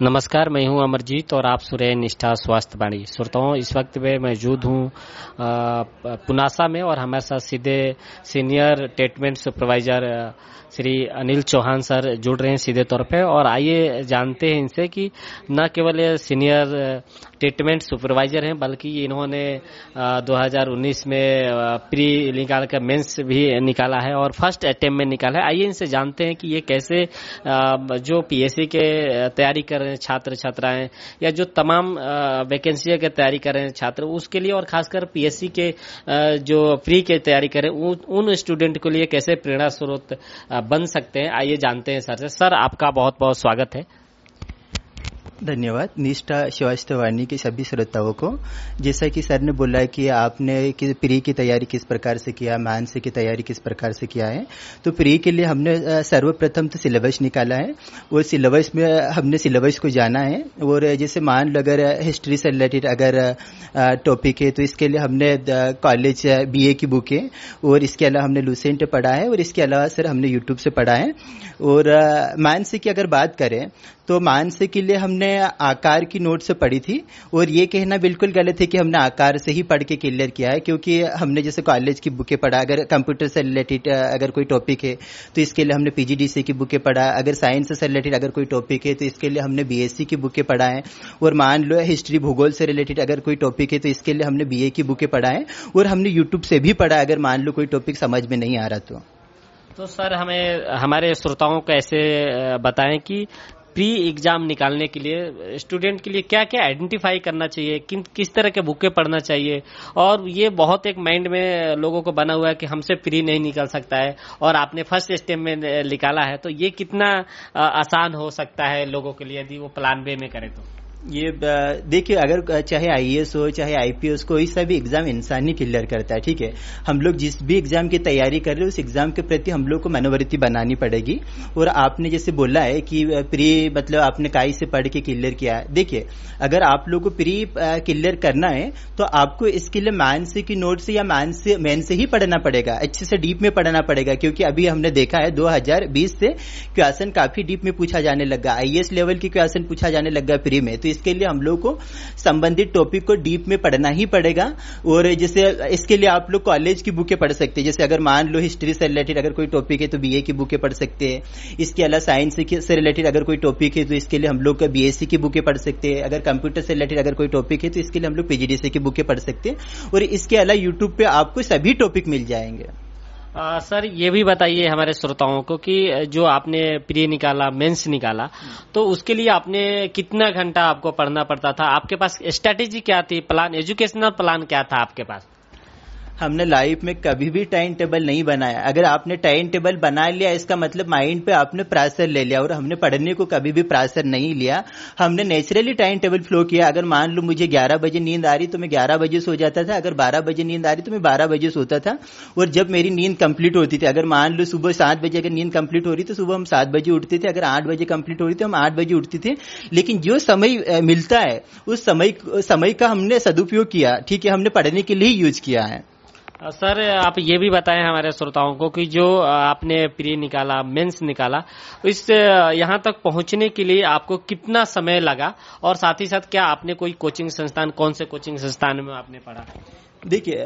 नमस्कार, मैं हूं अमरजीत और आप सुन रहे हैं निष्ठा स्वास्थ्य वाणी। श्रोताओं, इस वक्त मैं मौजूद हूं पुनासा में और हमारे साथ सीधे senior treatment supervisor Shri Anil Chauhan sir जुड़ रहे हैं सीधे तौर पे। और आइए जानते हैं इनसे कि न केवल ये सीनियर ट्रीटमेंट सुपरवाइजर हैं बल्कि इन्होंने 2019 में प्री निकाल कर मेंस भी निकाला है और फर्स्ट अटेम्प्ट में निकाला है। आइए इनसे जानते हैं कि ये कैसे जो पीएससी के तैयारी कर रहे हैं छात्र छात्राएं या जो तमाम वैकेंसी की तैयारी कर रहे हैं छात्र उसके लिए, और खासकर पीएससी के जो प्री के तैयारी कर रहे हैं उन स्टूडेंट के लिए कैसे प्रेरणा स्रोत बन सकते हैं। आइए जानते हैं सर से। सर, आपका बहुत बहुत स्वागत है। धन्यवाद। निष्ठा स्वास्थ्य वाणी के सभी श्रोताओं को, जैसा कि सर ने बोला कि आपने प्री की तैयारी किस प्रकार से किया, मानस की तैयारी किस प्रकार से किया है, तो प्री के लिए हमने सर्वप्रथम तो सिलेबस निकाला है। वो सिलेबस में हमने सिलेबस को जाना है। और जैसे मान लो अगर हिस्ट्री से रिलेटेड अगर टॉपिक है तो इसके लिए हमने कॉलेज बीए की बुक है और इसके अलावा हमने लूसेंट पढ़ा है और इसके अलावा सर हमने यूट्यूब से पढ़ा है। और मानस की अगर बात करें तो मानस के लिए हमने आकार की नोट से पढ़ी थी और ये कहना बिल्कुल गलत है कि हमने आकार से ही पढ़ के क्लियर किया है, क्योंकि हमने जैसे कॉलेज की बुकें पढ़ा, अगर कंप्यूटर से रिलेटेड अगर कोई टॉपिक है तो इसके लिए हमने पीजीडीसी की बुकें पढ़ा, अगर साइंस से रिलेटेड अगर कोई टॉपिक है तो इसके लिए हमने बीएससी की बुकें पढ़ा है, और मान लो हिस्ट्री भूगोल से रिलेटेड अगर कोई टॉपिक है तो इसके लिए हमने बीए की बुकें पढ़ा है, और हमने यूट्यूब से भी पढ़ा अगर मान लो कोई टॉपिक समझ में नहीं आ रहा तो सर हमें हमारे श्रोताओं को ऐसे बताएं कि प्री एग्जाम निकालने के लिए स्टूडेंट के लिए क्या क्या आइडेंटिफाई करना चाहिए, किस तरह के बुकें पढ़ना चाहिए। और ये बहुत एक माइंड में लोगों को बना हुआ है कि हमसे प्री नहीं निकल सकता है और आपने फर्स्ट स्टेप में निकाला है, तो ये कितना आसान हो सकता है लोगों के लिए यदि वो प्लान बे में करें तो। ये देखिए, अगर चाहे आईएएस हो चाहे आईपीएस, कोई सा भी एग्जाम इंसान ही क्लियर करता है, ठीक है। हम लोग जिस भी एग्जाम की तैयारी कर रहे हैं उस एग्जाम के प्रति हम लोग को मनोवृत्ति बनानी पड़ेगी। और आपने जैसे बोला है कि प्री मतलब आपने काई से पढ़ के क्लियर किया है, देखिए अगर आप लोग को प्री क्लियर करना है तो आपको इसके लिए मानस की नोट से या मेन से ही पढ़ना पड़ेगा, अच्छे से डीप में पढ़ना पड़ेगा। क्योंकि अभी हमने देखा है 2020 से क्वेश्चन काफी डीप में पूछा जाने लगा, आईएएस लेवल की क्वेश्चन पूछा जाने लगा प्री में, तो इसके लिए हम लोग को संबंधित टॉपिक को डीप में पढ़ना ही पड़ेगा। और जैसे इसके लिए आप लोग कॉलेज की बुकें पढ़ सकते हैं, जैसे अगर मान लो हिस्ट्री से रिलेटेड अगर कोई टॉपिक है तो बीए की बुकें पढ़ सकते हैं। इसके अलावा साइंस से रिलेटेड अगर कोई टॉपिक है तो इसके लिए हम लोग बीएससी की बुकें पढ़ सकते हैं। अगर कंप्यूटर से रिलेटेड अगर कोई टॉपिक है तो इसके लिए हम लोग पीजीडीसी की बुकें पढ़ सकते हैं। और इसके अलावा यूट्यूब पे आपको सभी टॉपिक मिल जाएंगे। सर ये भी बताइए हमारे श्रोताओं को कि जो आपने प्री निकाला, मेंस निकाला, तो उसके लिए आपने कितना घंटा आपको पढ़ना पड़ता था? आपके पास स्ट्रेटेजी क्या थी, प्लान, एजुकेशनल प्लान क्या था आपके पास? हमने लाइफ में कभी भी टाइम टेबल नहीं बनाया। अगर आपने टाइम टेबल बना लिया इसका मतलब माइंड पे आपने प्रेशर ले लिया, और हमने पढ़ने को कभी भी प्रेशर नहीं लिया। हमने नेचुरली टाइम टेबल फ्लो किया। अगर मान लो मुझे 11 बजे नींद आ रही तो मैं 11 बजे सो जाता था, अगर 12 बजे नींद आ रही तो मैं 12 बजे सोता था। और जब मेरी नींद कंप्लीट होती थी, अगर मान लो सुबह 7 बजे अगर नींद कंप्लीट हो रही तो सुबह हम 7 बजे उठते थे, अगर 8 बजे कंप्लीट हो रही तो हम 8 बजे उठते थे। लेकिन जो समय मिलता है उस समय का हमने सदुपयोग किया, ठीक है, हमने पढ़ने के लिए यूज किया है। सर आप ये भी बताएं हमारे श्रोताओं को कि जो आपने प्री निकाला, मेंस निकाला, इस यहाँ तक पहुंचने के लिए आपको कितना समय लगा, और साथ ही साथ क्या आपने कोई कोचिंग संस्थान, कौन से कोचिंग संस्थान में आपने पढ़ा? देखिए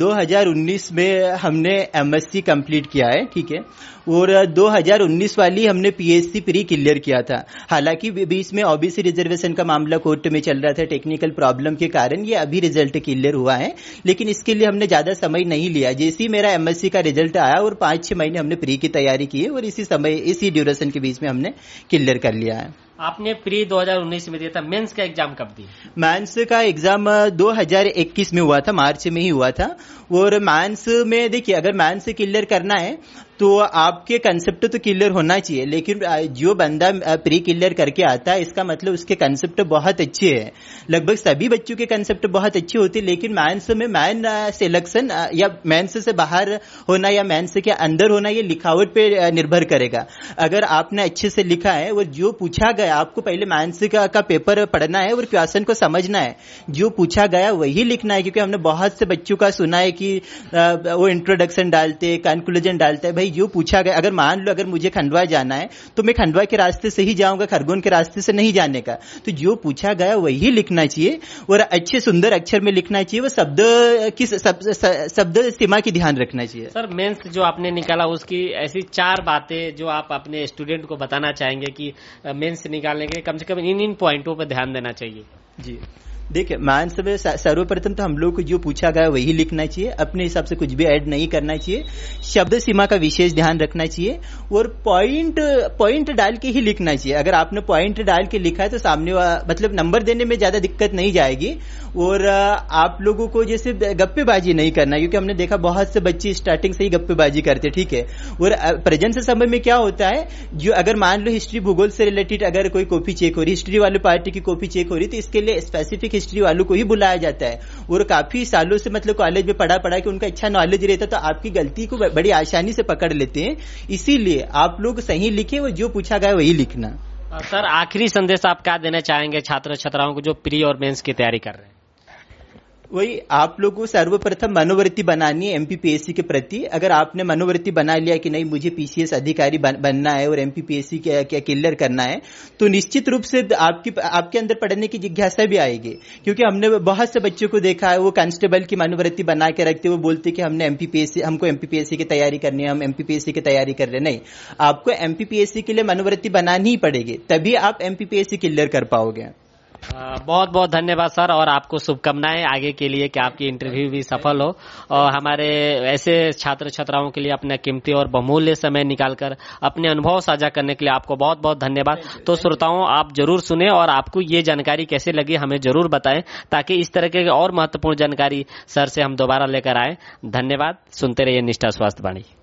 2019 में हमने एमएससी कंप्लीट किया है, ठीक है, और 2019 वाली हमने पीएससी प्री क्लियर किया था। हालांकि बीच में ओबीसी रिजर्वेशन का मामला कोर्ट में चल रहा था, टेक्निकल प्रॉब्लम के कारण ये अभी रिजल्ट क्लियर हुआ है, लेकिन इसके लिए हमने ज्यादा समय नहीं लिया। जैसे ही मेरा एमएससी का रिजल्ट आया और 5-6 महीने हमने प्री की तैयारी की है और इसी ड्यूरेशन के बीच में हमने क्लियर कर लिया है। आपने प्री 2019 में दिया था, मेंस का एग्जाम कब दिया? मेंस का एग्जाम 2021 में हुआ था, मार्च में ही हुआ था। और मेंस में देखिए, अगर मेंस से क्लियर करना है तो आपके कंसेप्ट तो क्लियर होना चाहिए, लेकिन जो बंदा प्री क्लियर करके आता है इसका मतलब उसके कंसेप्ट बहुत अच्छे हैं। लगभग सभी बच्चों के कंसेप्ट बहुत अच्छे होते हैं, लेकिन मेंस में मैन सिलेक्शन या मेंस से बाहर होना या मेंस के अंदर होना ये लिखावट पे निर्भर करेगा। अगर आपने अच्छे से लिखा है और जो पूछा गया, आपको पहले मेंस का पेपर पढ़ना है और क्वेश्चन को समझना है, जो पूछा गया वही लिखना है। क्योंकि हमने बहुत से बच्चों का सुना है कि वो इंट्रोडक्शन डालते, कंक्लूजन डालते हैं। भाई भाई जो पूछा गया, अगर मान लो अगर मुझे खंडवा जाना है तो मैं खंडवा के रास्ते से ही जाऊंगा, खरगोन के रास्ते से नहीं जाने का। तो जो पूछा गया वही लिखना चाहिए और अच्छे सुंदर अक्षर में लिखना चाहिए, वो शब्द सीमा की ध्यान रखना चाहिए। सर मेंस जो आपने निकाला उसकी ऐसी 4 बातें जो आप अपने स्टूडेंट को बताना चाहेंगे कि मेंस निकालने के कम से कम इन पॉइंटों पर ध्यान देना चाहिए। जी देखिए, मान सब सर्वप्रथम तो हम लोग को जो पूछा गया वही लिखना चाहिए, अपने हिसाब से कुछ भी ऐड नहीं करना चाहिए, शब्द सीमा का विशेष ध्यान रखना चाहिए और पॉइंट डाल के ही लिखना चाहिए। अगर आपने पॉइंट डाल के लिखा है तो सामने मतलब नंबर देने में ज्यादा दिक्कत नहीं जाएगी। और आप लोगों को जैसे गप्पेबाजी नहीं करना, क्योंकि हमने देखा बहुत से बच्चे स्टार्टिंग से ही गप्पेबाजी करते, ठीक है। और प्रेजेंट समय में क्या होता है, जो अगर मान लो हिस्ट्री भूगोल से रिलेटेड अगर कोई कॉपी चेक हो रही, हिस्ट्री वाली पार्टी की कॉपी चेक हो रही, तो इसके लिए स्पेसिफिक हिस्ट्री वालों को ही बुलाया जाता है और काफी सालों से मतलब कॉलेज में पढ़ा के उनका अच्छा नॉलेज रहता है, तो आपकी गलती को बड़ी आसानी से पकड़ लेते हैं। इसीलिए आप लोग सही लिखे और जो पूछा गया वही लिखना। सर आखिरी संदेश आप क्या देना चाहेंगे छात्र छात्राओं को जो प्री और मेंस की तैयारी कर रहे हैं? वही, आप लोगों को सर्वप्रथम मनोवृत्ति बनानी है एमपीपीएससी के प्रति। अगर आपने मनोवृत्ति बना लिया कि नहीं मुझे पीसीएस अधिकारी बनना है और एमपीपीएससी क्या क्लियर करना है, तो निश्चित रूप से आपके अंदर पढ़ने की जिज्ञासा भी आएगी। क्योंकि हमने बहुत से बच्चों को देखा है, वो कांस्टेबल की मनोवृत्ति बना के रखते, वो बोलते कि हमको एमपीपीएससी की तैयारी करनी है, हम एमपीपीएससी की तैयारी कर रहे। नहीं, आपको एमपीपीएससी के लिए मनोवृत्ति बनानी ही पड़ेगी, तभी आप एमपीपीएससी क्लियर कर पाओगे। बहुत बहुत धन्यवाद सर, और आपको शुभकामनाएं आगे के लिए कि आपकी इंटरव्यू भी सफल हो और हमारे ऐसे छात्र छात्राओं के लिए अपना कीमती और बहुमूल्य समय निकालकर अपने अनुभव साझा करने के लिए आपको बहुत बहुत धन्यवाद। तो श्रोताओं, आप जरूर सुने और आपको ये जानकारी कैसे लगी हमें जरूर बताएं, ताकि इस तरह के और महत्वपूर्ण जानकारी सर से हम दोबारा लेकर आए। धन्यवाद। सुनते रहिए निष्ठा स्वास्थ्य वाणी।